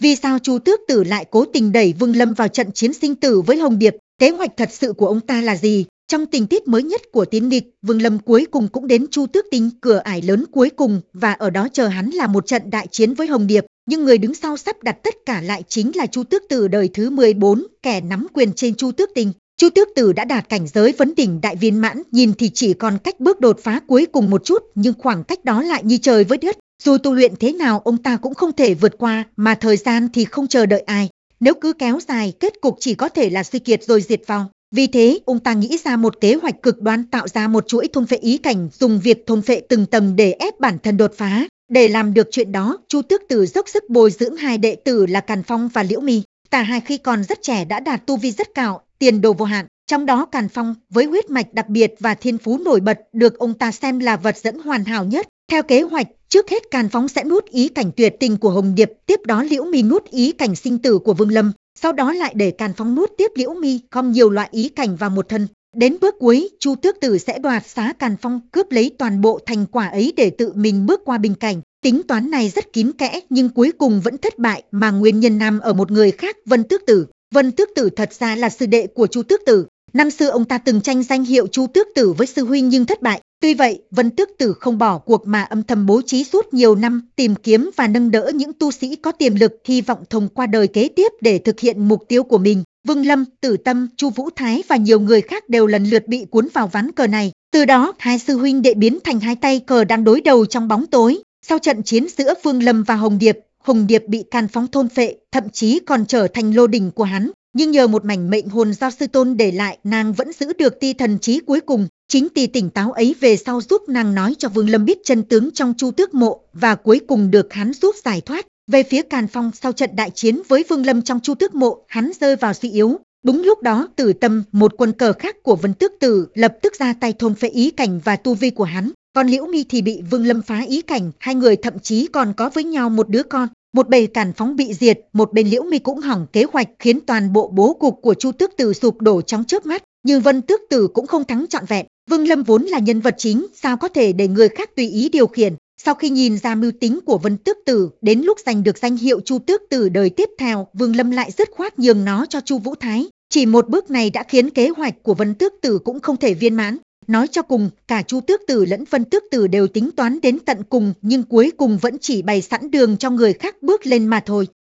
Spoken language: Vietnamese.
Vì sao Chu Tước Tử lại cố tình đẩy Vương Lâm vào trận chiến sinh tử với Hồng Điệp? Kế hoạch thật sự của ông ta là gì? Trong tình tiết mới nhất của Tiến Nghịch, Vương Lâm cuối cùng cũng đến Chu Tước Tinh, cửa ải lớn cuối cùng, và ở đó chờ hắn là một trận đại chiến với Hồng Điệp. Nhưng người đứng sau sắp đặt tất cả lại chính là Chu Tước Tử đời thứ 14, kẻ nắm quyền trên Chu Tước Tinh. Chu Tước Tử đã đạt cảnh giới vấn đỉnh đại viên mãn, nhìn thì chỉ còn cách bước đột phá cuối cùng một chút, nhưng khoảng cách đó lại như trời với đất. Dù tu luyện thế nào ông ta cũng không thể vượt qua, mà thời gian thì không chờ đợi ai. Nếu cứ kéo dài, kết cục chỉ có thể là suy kiệt rồi diệt vong. Vì thế, ông ta nghĩ ra một kế hoạch cực đoan, tạo ra một chuỗi thôn phệ ý cảnh, dùng việc thôn phệ từng tầng để ép bản thân đột phá. Để làm được chuyện đó, Chu Tước Tử dốc sức bồi dưỡng hai đệ tử là Càn Phong và Liễu Mi. Cả hai khi còn rất trẻ đã đạt tu vi rất cao, tiền đồ vô hạn. Trong đó Càn Phong với huyết mạch đặc biệt và thiên phú nổi bật được ông ta xem là vật dẫn hoàn hảo nhất. Theo kế hoạch, trước hết Càn Phong sẽ nuốt ý cảnh tuyệt tình của Hồng Điệp, tiếp đó Liễu Mi nuốt ý cảnh sinh tử của Vương Lâm, sau đó lại để Càn Phong nuốt tiếp Liễu Mi, gom nhiều loại ý cảnh vào một thân. Đến bước cuối, Chu Tước Tử sẽ đoạt xá Càn Phong, cướp lấy toàn bộ thành quả ấy để tự mình bước qua bình cảnh. Tính toán này rất kín kẽ nhưng cuối cùng vẫn thất bại, mà nguyên nhân nằm ở một người khác, Vân Tước Tử. Vân Tước Tử thật ra là sư đệ của Chu Tước Tử. Năm xưa ông ta từng tranh danh hiệu Chu Tước Tử với sư huynh nhưng thất bại. Tuy vậy, Vân Tước Tử không bỏ cuộc mà âm thầm bố trí suốt nhiều năm, tìm kiếm và nâng đỡ những tu sĩ có tiềm lực, hy vọng thông qua đời kế tiếp để thực hiện mục tiêu của mình. Vương Lâm, Tử Tâm, Chu Vũ Thái và nhiều người khác đều lần lượt bị cuốn vào ván cờ này. Từ đó, hai sư huynh đệ biến thành hai tay cờ đang đối đầu trong bóng tối. Sau trận chiến giữa Vương Lâm và Hồng Điệp bị Càn Phong thôn phệ, thậm chí còn trở thành lô đỉnh của hắn. Nhưng nhờ một mảnh mệnh hồn do sư tôn để lại, nàng vẫn giữ được tia thần trí cuối cùng. Chính tia tỉnh táo ấy về sau giúp nàng nói cho Vương Lâm biết chân tướng trong Chu Tước Mộ, và cuối cùng được hắn giúp giải thoát. Về phía Càn Phong, sau trận đại chiến với Vương Lâm trong Chu Tước Mộ, hắn rơi vào suy yếu. Đúng lúc đó, Tử Tâm, một quân cờ khác của Vân Tước Tử, lập tức ra tay thôn phệ ý cảnh và tu vi của hắn. Còn Liễu Mi thì bị Vương Lâm phá ý cảnh, hai người thậm chí còn có với nhau một đứa con. Một bầy Càn Phong bị diệt, một bên Liễu Mi cũng hỏng kế hoạch, khiến toàn bộ bố cục của Chu Tước Tử sụp đổ trong chớp mắt. Nhưng Vân Tước Tử cũng không thắng trọn vẹn. Vương Lâm vốn là nhân vật chính, sao có thể để người khác tùy ý điều khiển. Sau khi nhìn ra mưu tính của Vân Tước Tử, đến lúc giành được danh hiệu Chu Tước Tử đời tiếp theo, Vương Lâm lại dứt khoát nhường nó cho Chu Vũ Thái. Chỉ một bước này đã khiến kế hoạch của Vân Tước Tử cũng không thể viên mãn. Nói cho cùng, cả Chu Tước Tử lẫn Vân Tước Tử đều tính toán đến tận cùng, nhưng cuối cùng vẫn chỉ bày sẵn đường cho người khác bước lên mà thôi.